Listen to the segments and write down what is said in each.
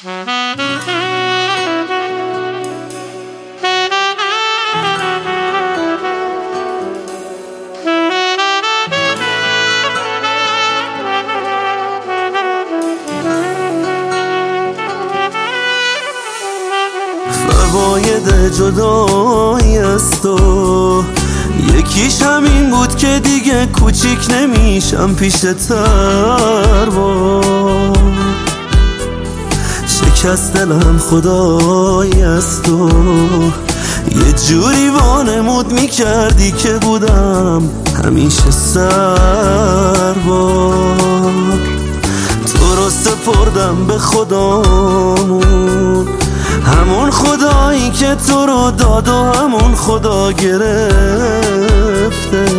فواید جدایی از تو یکیش همین بود که دیگه کوچیک نمیشم پیش تر بود. شکست دلم خدایی از تو یه جوری وانمود میکردی که بودم همیشه سر بود. تو رو سپردم به خدامون، همون خدایی که تو رو داد و همون خدا گرفته.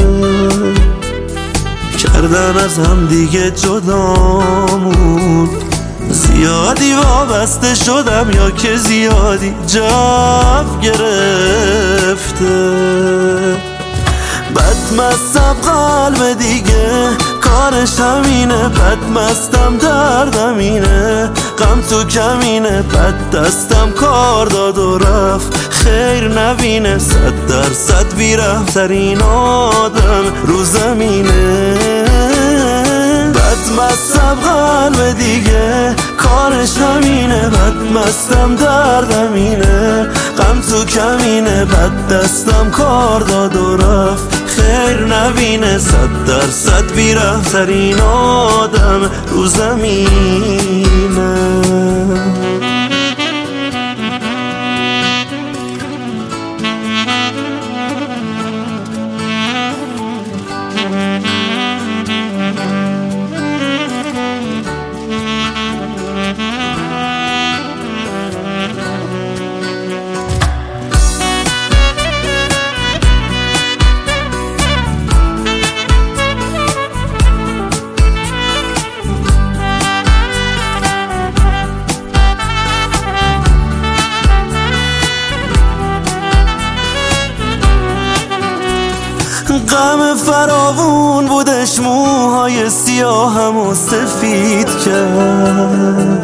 کردن از هم دیگه جدامون، زیادی وابسته شدم یا که زیادی جو گرفته. بدمستم قلب دیگه کارش همینه، بدمستم دردم اینه، غم تو کمینه، بد دستم کار داد و رفت خیر نبینه. 100% بی‌رحم‌ترین آدم رو زمینه. بدمستم قلب دیگه کارش همینه، بدمستم دردم اینه، غم تو کمینه، بد دستم کار داد و رفت خیر نبینه. 100% بی‌رحم‌ترین آدم رو زمینه. غم فراوون بودش، موهای سیاهم و سفید کرد.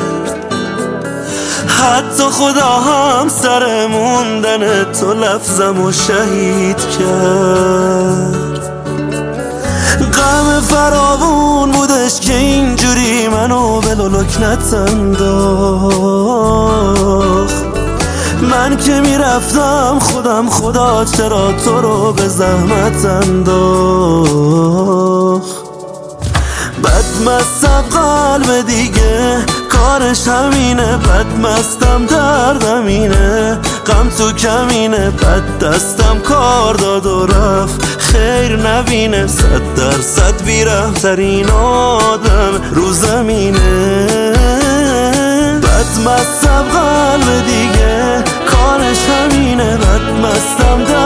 حتی خدا هم سر موندن تو لفظم و شهید کرد. غم فراوون بودش که اینجوری منو به لکنت انداخت. من که میرفتم خودم خدا چرا تو رو به زحمت انداخت. بدمستم قلب دیگه کارش همینه، بدمستم دردم اینه، غم تو کمینه، بد دستم کار داد و رفت خیر نبینه. 100% بی‌رحم‌ترین آدم رو زمینه. بدمستم قلب دیگه کارش همینه، بدمستم